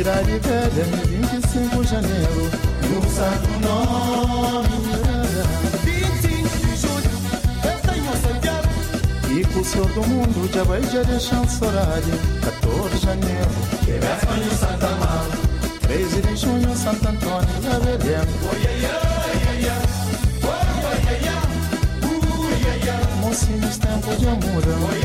Cidade Velha, 25 de janeiro, no Santo Nome. 25 de julho, festa em Santiago. E com o Senhor do Mundo, já vai já deixar horário. 14 de janeiro, que véspera em Santa Amaro. 13 de junho, Santo Antônio da Belém. Mocinhos, tempo de amor.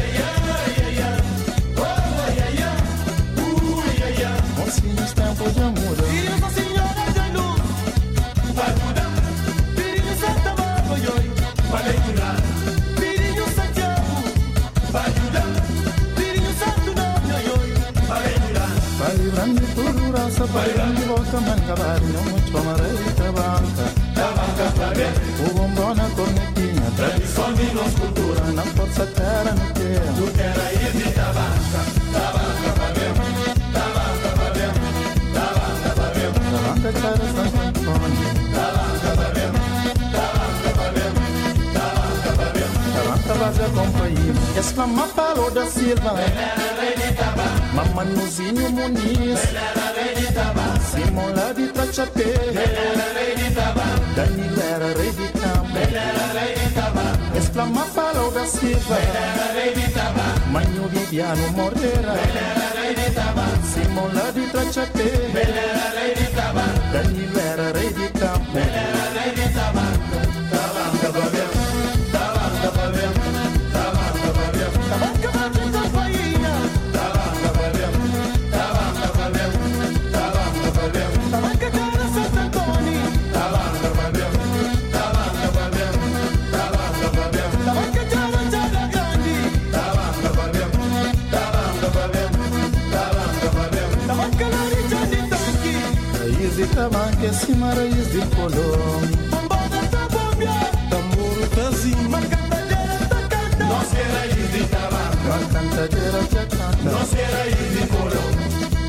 Mocinhos, tempo de amor. E Nossa Senhora da Luz vai mudar. Pirinho Santa Maria, vai leitura. Pirinho Santiago vai mudar. Pirinho Santo Nome, vai leitura. Vai livrando tudo, raça, vai livrando volta, mancabar. Não muito amarela, da banca pra ver. O bombom na cornetinha, tradição de nossa cultura. Na força terra, no que? Tu quer ir de da banca pra ver. Da banca pra ver. Da banca pra ver. Da banca cara Santo Antônio. Da banca pra ver. Da banca pra ver. Da banca pra ver. Da banca vai ver companhia. Exclama Paulo da Silva. Venera rei de Tabanca. Mamanuzinho Muniz. Venera rei de Tabanca. Simão lá de Trachapé. Venera rei de Tabanca. Danilo era rei de campo. Venera rei de Tabanca. Exclama Paulo da Silva. Venera rei de Tabanca. Manho Viviano Moreira. Venera rei de Tabanca. Simão lá de Trachapé. Venera rei de Tabanca. Danilo era rei de campo. Venera rei de Tabanca. Tabanca pra ver. Tabanca pra ver. Tabanca pra ver. Tabanca pra ver companhia. Tabanca pra ver. Tabanca pra ver. Tabanca pra ver. Tabanca cara Santo Antônio. Tabanca pra ver. Tabanca pra ver. Tabanca pra ver. Tabanca cara Jara Grande. Tabanca pra ver. Tabanca pra ver. Tabanca pra ver. Tabanca Larissa de Tanque. Raiz de tabanca, cima raiz de colom. Bombada tá bombear. Tamburo tazinho. Marcantadeira tá cantando. Nós que raiz de tabanca. A cantadeira já canta. Nós que raiz de colom.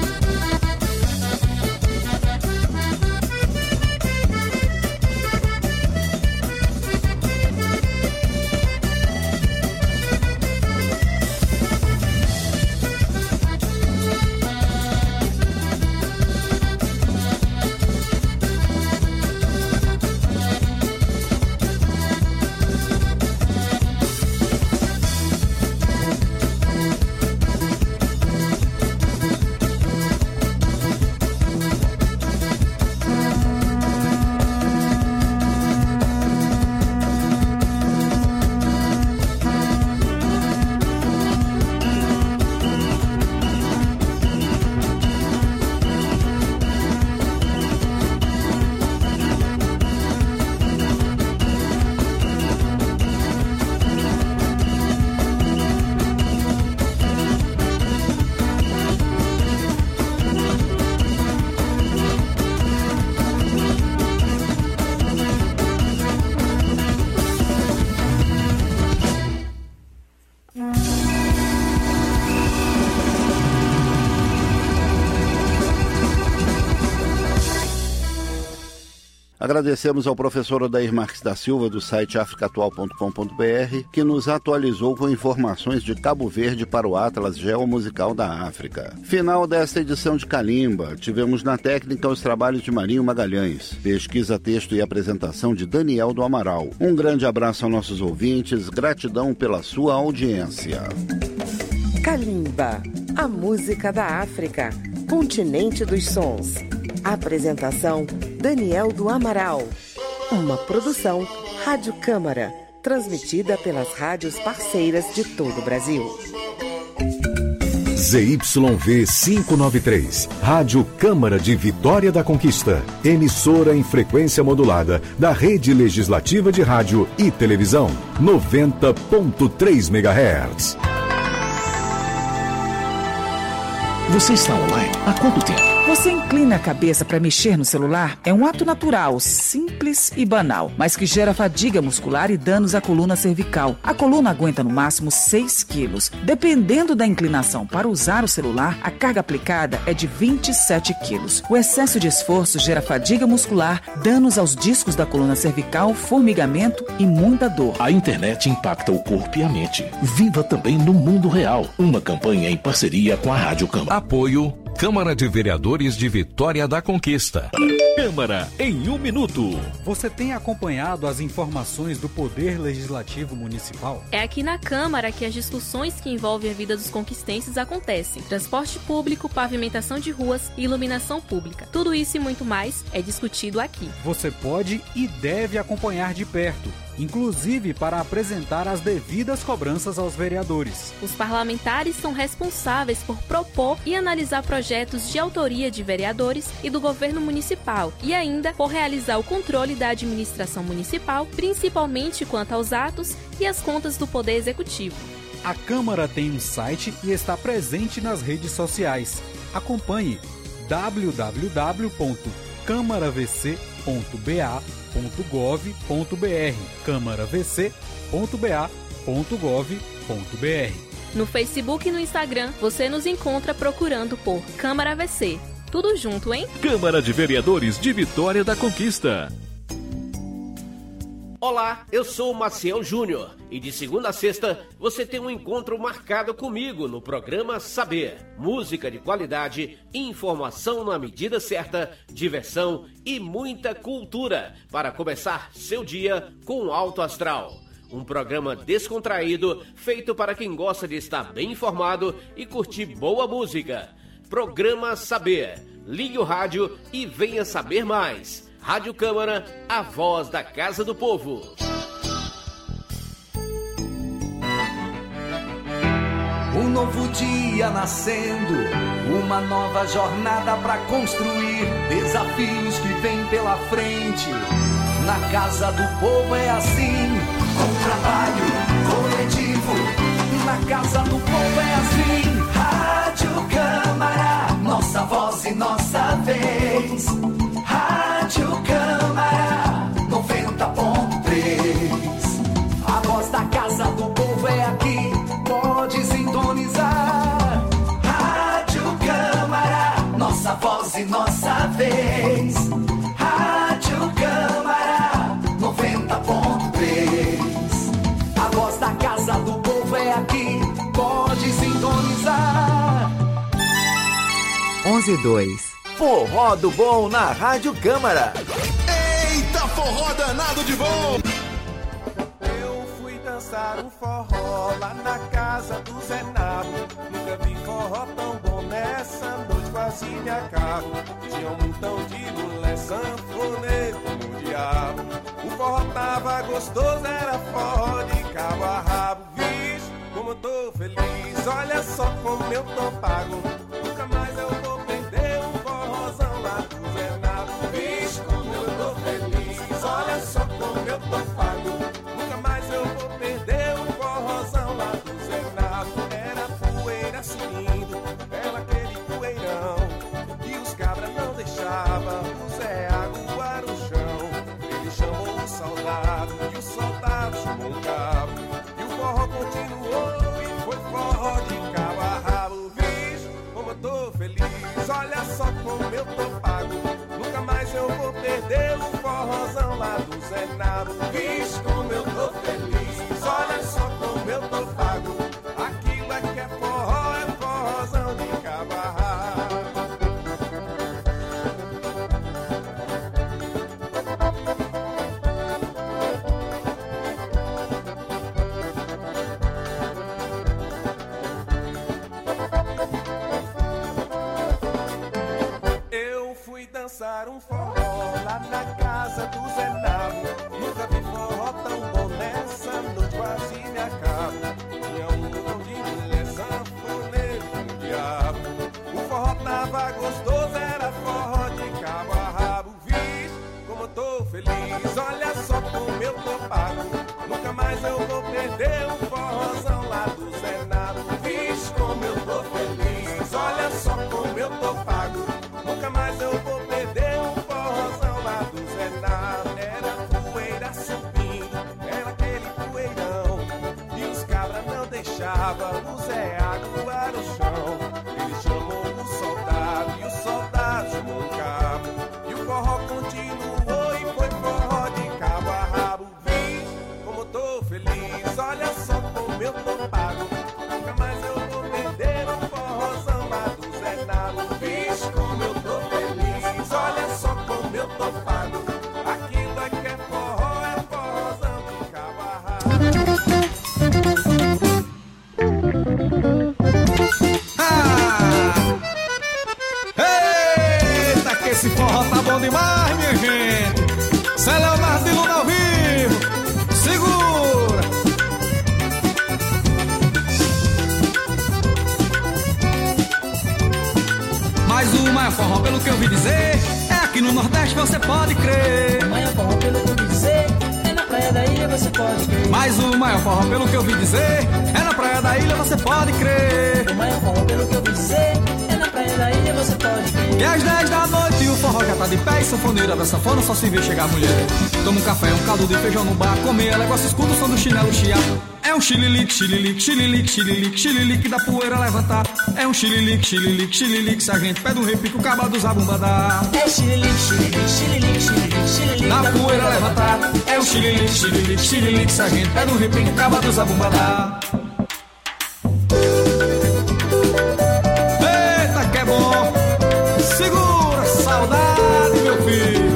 Agradecemos ao professor Odair Marques da Silva, do site africaatual.com.br, que nos atualizou com informações de Cabo Verde para o Atlas Geomusical da África. Final desta edição de Calimba, tivemos na técnica os trabalhos de Marinho Magalhães, pesquisa, texto e apresentação de Daniel do Amaral. Um grande abraço aos nossos ouvintes, gratidão pela sua audiência. Calimba, a música da África, continente dos sons. Apresentação Daniel do Amaral. Uma produção Rádio Câmara, transmitida pelas rádios parceiras de todo o Brasil. ZYV 593, Rádio Câmara de Vitória da Conquista, emissora em frequência modulada da Rede Legislativa de Rádio e Televisão, 90.3 MHz. Você está online há quanto tempo? Você inclina a cabeça para mexer no celular? É um ato natural, simples e banal, mas que gera fadiga muscular e danos à coluna cervical. A coluna aguenta no máximo 6 quilos. Dependendo da inclinação para usar o celular, a carga aplicada é de 27 quilos. O excesso de esforço gera fadiga muscular, danos aos discos da coluna cervical, formigamento e muita dor. A internet impacta o corpo e a mente. Viva também no mundo real. Uma campanha em parceria com a Rádio Câmara. Apoio Câmara de Vereadores de Vitória da Conquista. Câmara em 1 minuto. Você tem acompanhado as informações do Poder Legislativo Municipal? É aqui na Câmara que as discussões que envolvem a vida dos conquistenses acontecem. Transporte público, pavimentação de ruas e iluminação pública. Tudo isso e muito mais é discutido aqui. Você pode e deve acompanhar de perto, inclusive para apresentar as devidas cobranças aos vereadores. Os parlamentares são responsáveis por propor e analisar projetos de autoria de vereadores e do governo municipal e ainda por realizar o controle da administração municipal, principalmente quanto aos atos e às contas do Poder Executivo. A Câmara tem um site e está presente nas redes sociais. Acompanhe www.câmaravc.ba.gov.br câmaravc.ba.gov.br. No Facebook e no Instagram, você nos encontra procurando por Câmara VC. Tudo junto, hein? Câmara de Vereadores de Vitória da Conquista. Olá, eu sou o Maciel Júnior e de segunda a sexta você tem um encontro marcado comigo no programa Saber. Música de qualidade, informação na medida certa, diversão e muita cultura para começar seu dia com alto astral. Um programa descontraído, feito para quem gosta de estar bem informado e curtir boa música. Programa Saber. Ligue o rádio e venha saber mais. Rádio Câmara, a voz da Casa do Povo. Um novo dia nascendo, uma nova jornada pra construir, desafios que vêm pela frente. Na Casa do Povo é assim, com trabalho coletivo. Na Casa do Povo é assim, Rádio Câmara, nossa voz e nossa vez. Rádio Câmara 90.3. A voz da Casa do Povo é aqui, pode sintonizar. Rádio Câmara, nossa voz e nossa vez. Rádio Câmara 90.3. A voz da Casa do Povo é aqui, pode sintonizar. 11:02. Forró do Bom na Rádio Câmara. Eita, forró danado de bom! Eu fui dançar um forró lá na casa do Zé Nabo. Nunca vi forró tão bom, nessa noite quase me acabo. Tinha um montão de mulher, sanfoneiro como o diabo. O forró tava gostoso, era forró de cabo a rabo. Vixe, como eu tô feliz, olha só como eu tô pago. Nunca mais eu vou perder um forrozão lá do Zé Nabo. Vixe, como eu tô feliz, olha só como eu tô pago. Nunca mais eu vou perder um forrozão lá do Zé Nabo. Era poeira subindo, era aquele poeirão que os cabras não deixavam o Zé aguar o chão. Ele chamou o soldado e o soldado chamou o cabo. E o forró continuou e foi forró de cabo a rabo. Vixe, como eu tô feliz, olha só como eu tô pago. Nunca mais eu vou perder um forrozão lá do Zé Nabo. Vixe, como eu tô feliz, olha só como eu tô pago. Aquilo é que é forrozão de cabo a rabo. Eu fui dançar um forró lá na casa do Zé Nabo. Nunca vi forró tão bom, nessa noite quase me acabo. Tinha um montão de mulher, sanfoneiro com o diabo. O forró tava gostoso, era forró de cabo a rabo. Vixe, como eu tô feliz, olha só como eu tô pago. Nunca mais eu vou perder um forrozão lá do Zé Nabo. Vixe, como eu tô feliz, olha só como eu tô pago. Nunca mais eu vou perder um forrozão lá do Zé Nabo. Era poeira subindo, era aquele poeirão e os cabras não deixavam o Zé aguar o chão. Ele chamou o soldado e o soldado chamou o cabo. E o forró continuou e foi forró de cabo a rabo. Vixe, como eu tô feliz, olha só como eu tô pago. Nunca mais eu vou perder um forrozão lá do Zé Nabo. Esse forró tá bom demais, minha gente. Cê Leonardo de Luna ao vivo. Segura. Mas o maior forró, pelo que eu ouvi dizer, é aqui no Nordeste, você pode crer. O maior forró, pelo que eu ouvi dizer, é na praia da ilha, você pode crer. Mas o maior forró, pelo que eu ouvi dizer, é na praia da ilha, você pode crer. O maior forró, pelo que eu ouvi dizer, é na praia da ilha, você pode crer. E às 10 da noite o forró já tá de pé, e sanfoneira da sanfona só se vê chegar a mulher. Toma um café, um caldo de feijão no bar, comer, negócio escuta o som do chinelo chiado. É um xililique, xililique, xililique, xililique, xililique da poeira levantar. É um xililique, xililique, xililique, se a gente pede um repique, o cabo dos zabumba dá. É xililique, xililique, xililique, xililique, xililique da poeira levantar. É um xililique, xililique, xililique, se a gente pede um repique, o cabo dos zabumba dá. Eita que é bom. Segura, saudade, meu filho.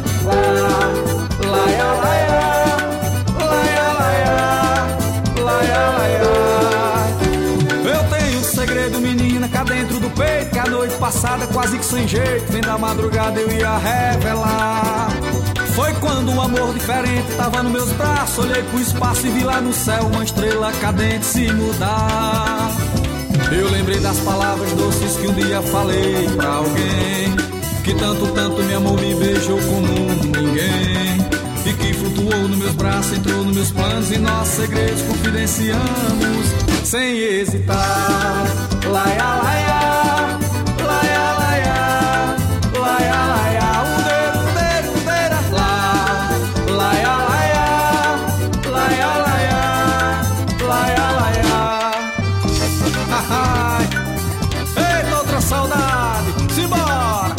Cá dentro do peito, que a noite passada quase que sem jeito, vem da madrugada eu ia revelar. Foi quando um amor diferente tava nos meus braços, olhei pro espaço e vi lá no céu uma estrela cadente se mudar. Eu lembrei das palavras doces que um dia falei pra alguém, que tanto, tanto me amou, me beijou como ninguém, e que flutuou nos meus braços, entrou nos meus planos e nossos segredos confidenciamos sem hesitar. Laia, laia, laia, laia, laia, laia, udeira, udeira, udeira, laia, laia, laia, laia, laia, laia. Ai, eita, outra saudade, simbora.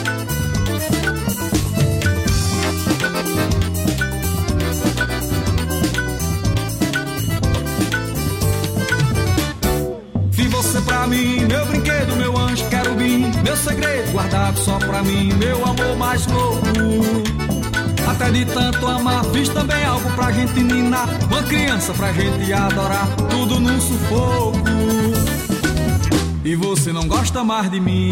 Você pra mim, meu brinquedo, meu anjo querubim, meu segredo guardado só pra mim, meu amor mais louco. Até de tanto amar, fiz também algo pra gente ninar, uma criança pra gente adorar, tudo num sufoco. E você não gosta mais de mim,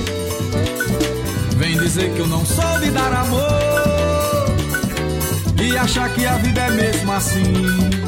vem dizer que eu não soube dar amor, e achar que a vida é mesmo assim.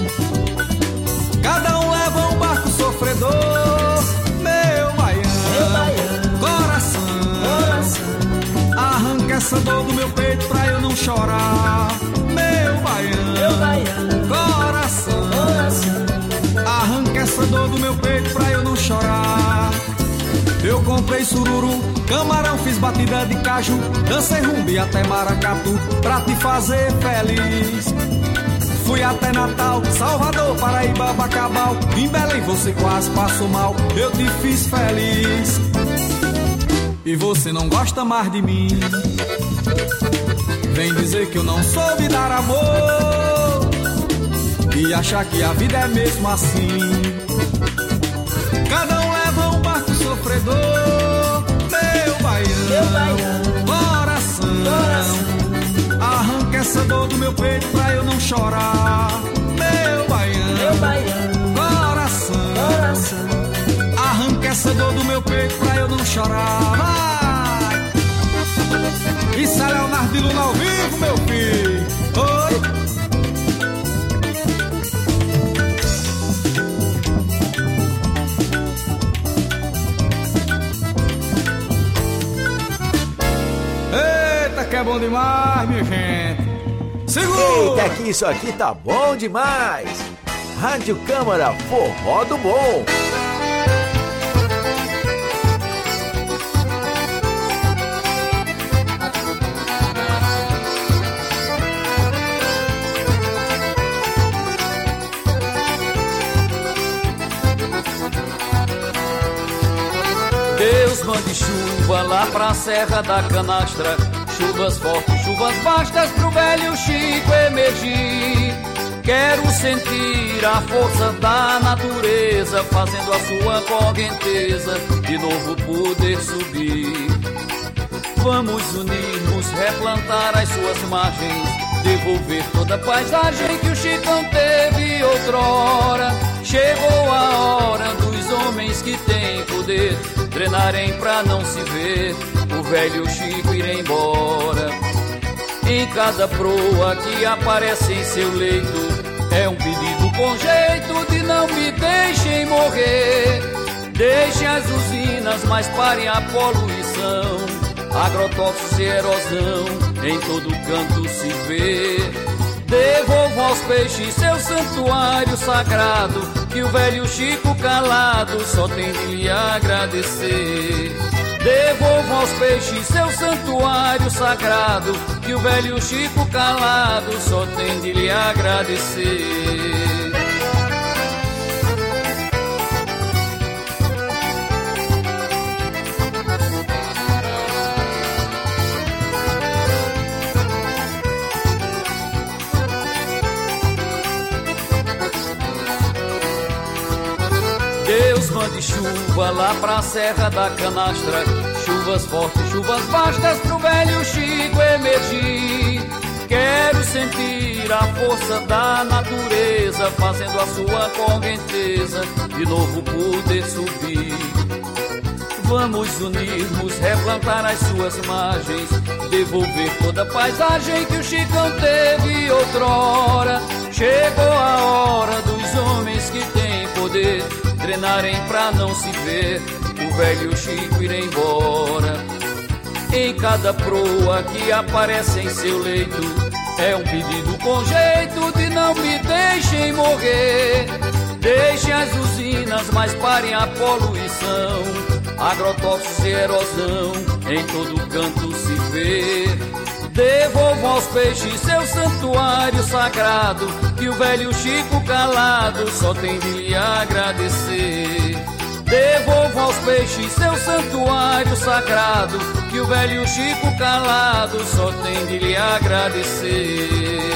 Cada um leva um barco sofredor, meu baiano, coração, arranca essa dor do meu peito pra eu não chorar. Meu baiano, coração, arranca essa dor do meu peito pra eu não chorar. Eu comprei sururu, camarão, fiz batida de caju, dancei rumba e até maracatu pra te fazer feliz. Fui até Natal, Salvador, Paraíba, Bacabal, em Belém você quase passou mal, eu te fiz feliz. E você não gosta mais de mim, vem dizer que eu não soube dar amor, e achar que a vida é mesmo assim. Cada um leva um barco sofredor, meu baiano, coração, arranca essa dor do meu peito pra eu não chorar. Meu baiano, coração, arranca essa dor do meu peito pra eu não chorar. Vai! Isso é Leonardo de Luna ao vivo, meu filho. Oi! Que é bom demais, minha gente. Segura! Eita, que isso aqui tá bom demais. Rádio Câmara, forró do bom. Deus mande chuva lá pra Serra da Canastra, chuvas fortes, chuvas bastas pro velho Chico emergir. Quero sentir a força da natureza fazendo a sua correnteza de novo poder subir. Vamos unir-nos, replantar as suas margens, devolver toda a paisagem que o Chicão teve outrora. Chegou a hora dos homens que têm poder treinarem pra não se ver, o velho Chico ir embora. Em cada proa que aparece em seu leito, é um pedido com jeito de não me deixem morrer. Deixem as usinas, mas parem a poluição. Agrotóxicos e erosão, em todo canto se vê. Devolvam aos peixes seu santuário sagrado, que o velho Chico calado só tem de lhe agradecer. Devolvam aos peixes seu santuário sagrado, que o velho Chico calado só tem de lhe agradecer. Deus mande chuva lá pra Serra da Canastra, chuvas fortes, chuvas vastas pro velho Chico emergir. Quero sentir a força da natureza fazendo a sua correnteza de novo poder subir. Vamos unirmos, replantar as suas margens, devolver toda a paisagem que o Chicão teve outrora. Chegou a hora dos homens que têm poder treinarem pra não se ver o velho Chico ir embora. Em cada proa que aparece em seu leito, é um pedido com jeito de não me deixem morrer. Deixem as usinas, mas parem a poluição. Agrotóxicos e erosão, em todo canto se vê. Devolvam aos peixes seu santuário sagrado, que o velho Chico calado só tem de lhe agradecer. Devolvam aos peixes seu santuário sagrado, que o velho Chico calado só tem de lhe agradecer.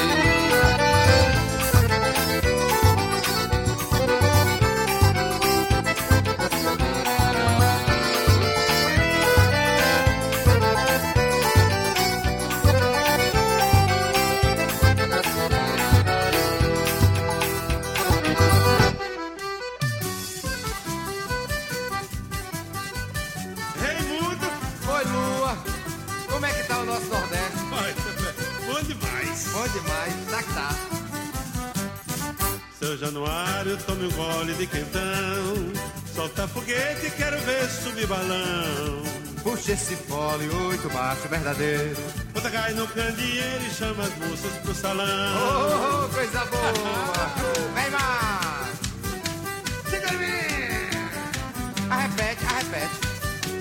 Seu Januário, tome um gole de quentão. Solta foguete, quero ver subir balão. Puxa esse fole, 8 macho verdadeiro. Bota cai no candeeiro e chama as moças pro salão. Oh, oh, coisa boa. Vem mais. Siga em mim. Arrepete, arrepete.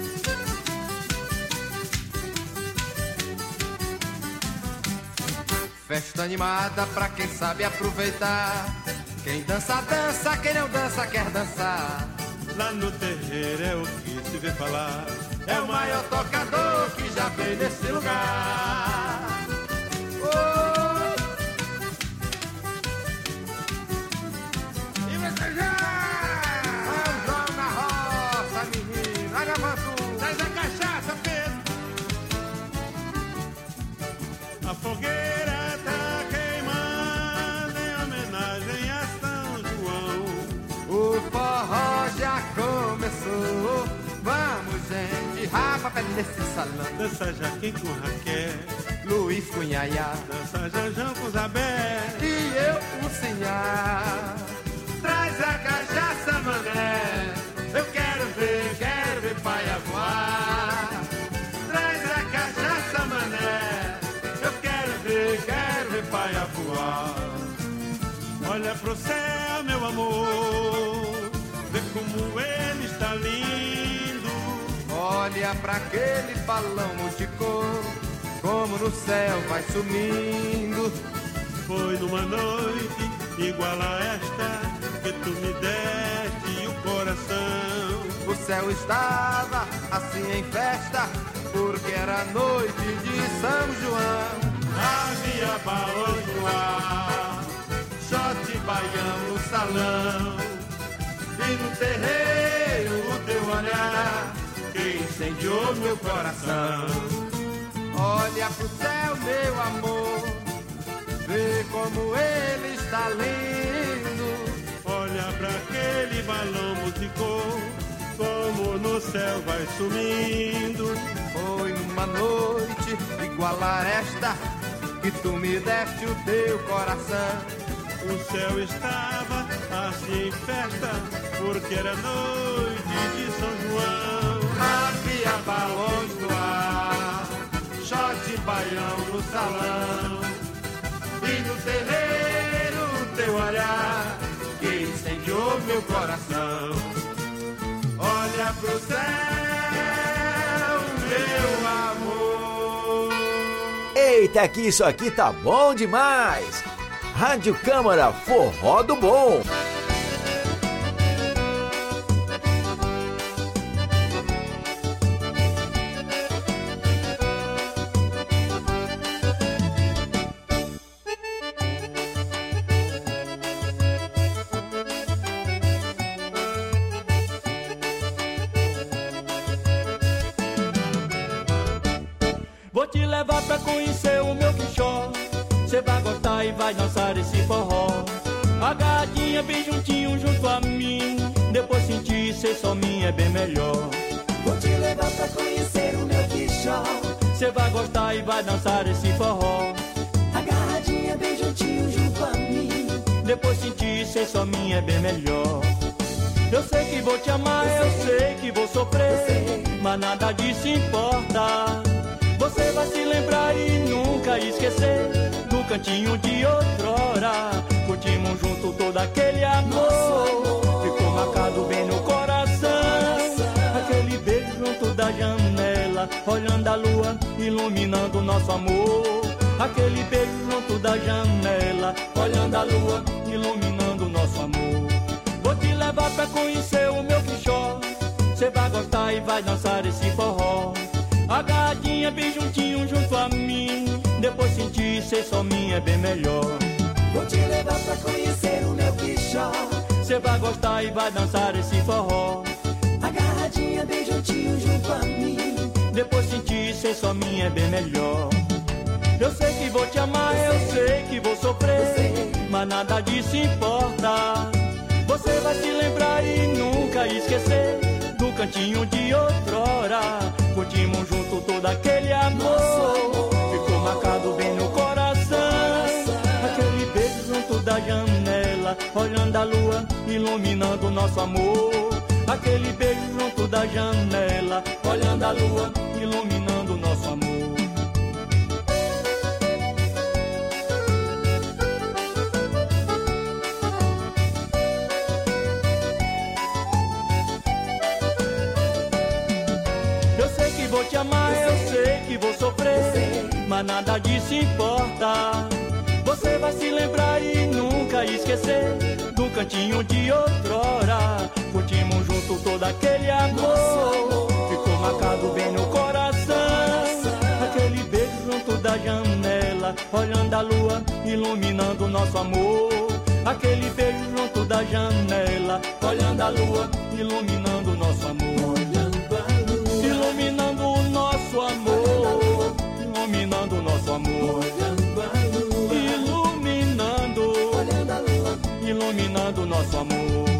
Festa animada pra quem sabe aproveitar. Quem dança, dança, quem não dança, quer dançar. Lá no terreiro é o que se vê falar. É o maior tocador que já veio nesse lugar. Oh. E você já? Vamos João na roça, menino. Olha a vantura. Traz a cachaça, Pedro. A fogueira tá queimando em homenagem a São João. O forró já começou. Vamos, gente, rapa pé nesse salão. Dança Jaquim com Raquel, Luiz com Nhaiá, dança Janjão com Zabé e eu com Sinhá. Traz a cachaça, mané. Eu quero ver paia voar. Traz a cachaça, mané. Eu quero ver paia voar. Olha pro céu, meu amor, vê como ele está lindo. Olha pra aquele balão multicor, como no céu vai sumindo. Foi numa noite igual a esta que tu me deste o coração. O céu estava assim em festa, porque era noite de São João. Havia balões no ar, shot baião no salão, e no terreiro o teu olhar que incendiou meu coração. Olha pro céu, meu amor, vê como ele está lindo. Olha pra aquele balão multicor, como no céu vai sumindo. Foi uma noite igual a esta que tu me deste o teu coração. O céu estava assim em festa, porque era noite de São João. Havia balões no ar, shot baião no salão, e no terreiro o teu olhar que incendiou meu coração. Olha pro céu, meu amor. Eita, que isso aqui tá bom demais! Rádio Câmara Forró do Bom. Vou te levar pra conhecer o meu quixó. Cê vai gostar e vai dançar esse forró. Agarradinha bem juntinho junto a mim. Depois sentir ser só minha é bem melhor. Vou te levar pra conhecer o meu quixó. Cê vai gostar e vai dançar esse forró. Agarradinha bem juntinho junto a mim. Depois sentir ser só minha é bem melhor. Eu sei que vou te amar, eu sei que vou sofrer, mas nada disso importa. Você vai se lembrar e nunca esquecer do cantinho de outrora. Curtimos junto todo aquele amor, ficou marcado bem no coração. Aquele beijo junto da janela, olhando a lua, iluminando o nosso amor. Aquele beijo junto da janela, olhando a lua, iluminando o nosso amor. Vou te levar pra conhecer o meu quixó. Cê vai gostar e vai dançar esse forró. Agarradinha bem juntinho junto a mim. Depois sentir ser só minha é bem melhor. Vou te levar pra conhecer o meu quixó. Cê vai gostar e vai dançar esse forró. Agarradinha bem juntinho junto a mim. Depois sentir ser só minha é bem melhor. Eu sei que vou te amar, eu sei que vou sofrer, mas nada disso importa. Você vai se lembrar e nunca esquecer do cantinho de outrora. Curtimos junto todo aquele amor, ficou marcado bem no coração. Aquele beijo junto da janela, olhando a lua, iluminando o nosso amor. Aquele beijo junto da janela, olhando a lua, iluminando o nosso amor. Vou te amar, eu sei que vou sofrer, mas nada disso importa. Você vai se lembrar e nunca esquecer do cantinho de outrora. Curtimos junto todo aquele amor, ficou marcado bem no coração. Aquele beijo junto da janela, olhando a lua, iluminando o nosso amor. Aquele beijo junto da janela, olhando a lua, iluminando o nosso amor. Iluminando o nosso amor, iluminando o nosso amor, iluminando o nosso amor.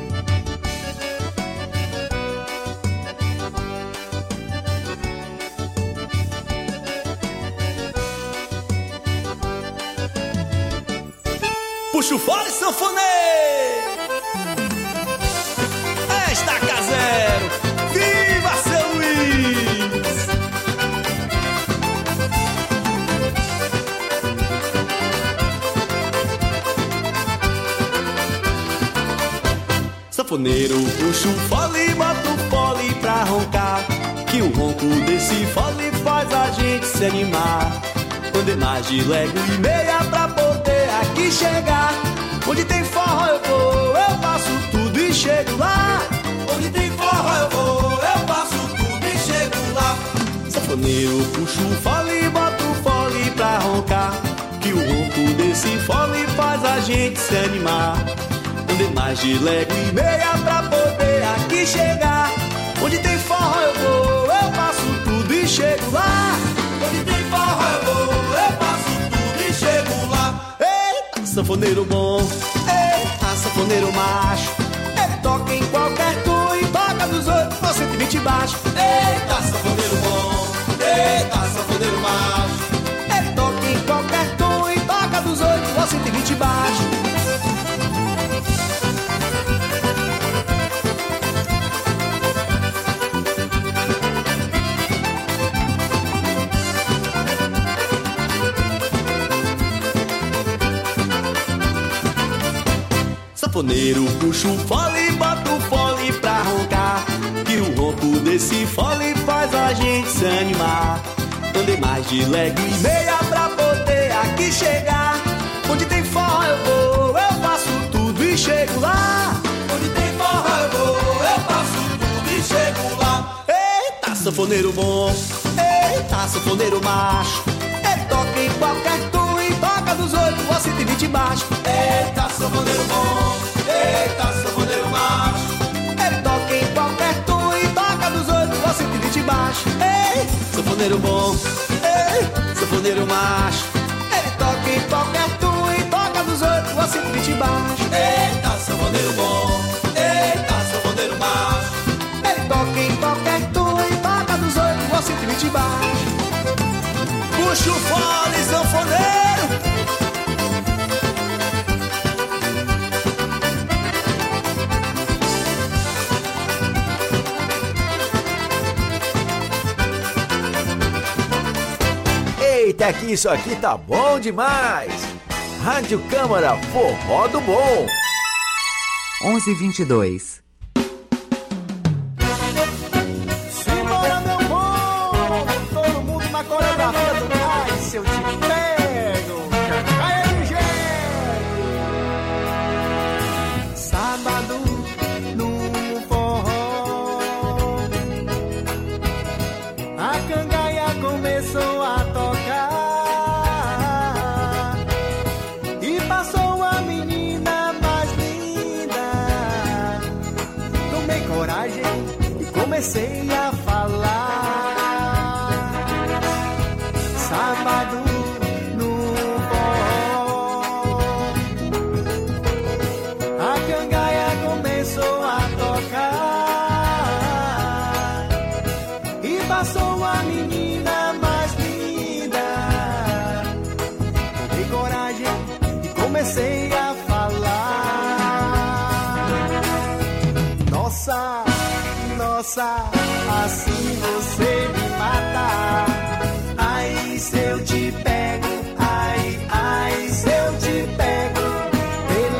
Puxa o fole, sanfoneiro! Estaca zero! Viva seu Luiz! Sanfoneiro, puxa o fole, bota o fole pra roncar, que o ronco desse fole faz a gente se animar. Andei mais de légua e meia pra poder aqui chegar. Onde tem forró eu vou, eu faço tudo e chego lá. Onde tem forró eu vou, eu faço tudo e chego lá. Sanfoneiro, puxa o fole, bota o fole pra roncar, que o ronco desse fole faz a gente se animar. Andei mais de légua e meia pra poder aqui chegar. Onde tem forró eu vou, eu faço tudo e chego lá. Onde tem forró eu vou, eu faço tudo e chego lá. Eita, sanfoneiro bom, eita, sanfoneiro macho, ele toca em qualquer tom e toca dos outros por 120 baixo. Eita, sanfoneiro bom, Eita, sanfoneiro macho. Ele toca em qualquer tom e toca dos 8 aos 120 baixo. Sanfoneiro puxa o fole, bota o fole pra roncar, que o ronco desse fole faz a gente se animar. Andei mais de leg e meia pra poder aqui chegar. Onde tem forró eu vou, eu faço tudo e chego lá. Onde tem forró eu vou, eu faço tudo e chego lá. Eita, sanfoneiro bom, eita, sanfoneiro macho. Ele toca em qualquer tom e toca dos 8 aos 120 baixo. Eita, sanfoneiro bom, eita, sanfoneiro macho. Ele toca em qualquer tom e toca dos 8 aos 120 baixo. Ei, sanfoneiro bom, ei, sanfoneiro macho. Ele toca em qualquer tom e toca dos 8 aos 120 baixo. Eita, sanfoneiro bom, eita, sanfoneiro macho. Ele toca em qualquer tom e toca dos 8 aos 120 baixo. Puxa o fole, sanfoneiro. Eita, que isso aqui tá bom demais! Rádio Câmara, forró do bom! 11:22. Simbora, meu povo! Todo mundo na coreografia do Ai, se eu te pego! Aí, gente! Sábado no forró, a cangaia começou a tocar e passou a menina mais linda. Tomei coragem e comecei a falar. Sábado no forró, a cangaia começou a tocar e passou a menina mais linda. Tomei coragem e comecei a falar. Nossa, nossa,